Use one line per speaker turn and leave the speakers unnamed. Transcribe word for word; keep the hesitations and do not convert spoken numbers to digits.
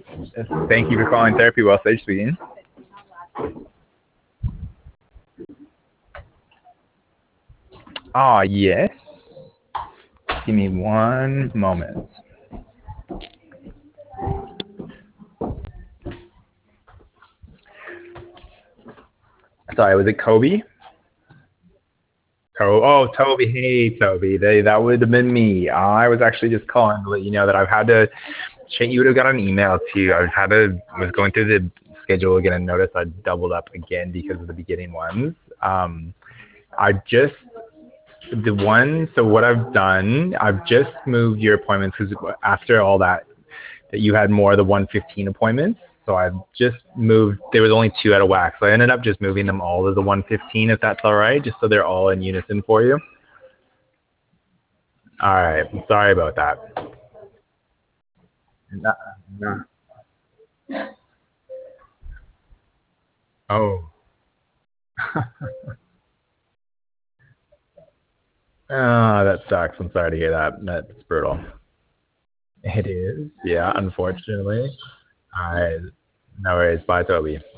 Thank you for calling Therapy Well Sage speaking. Ah, yes. Give me one moment. Sorry, was it Kobe? Oh, oh, Toby. Hey, Toby. They, that would have been me. I was actually just calling to let you know that I've had to change. You would have got an email too. I've had to, was going through the schedule again and noticed I doubled up again because of the beginning ones. Um, I just, the one, so what I've done, I've just moved your appointments because after all that, that you had more of the one fifteen appointments. So I've just moved, there was only two out of whack. So I ended up just moving them all to the one fifteen, if that's all right, just so they're all in unison for you. All right. Sorry about that. No, no. Oh. Oh, that sucks. I'm sorry to hear that. That's brutal. It is. Yeah, unfortunately. All right. No worries. Bye, Toby.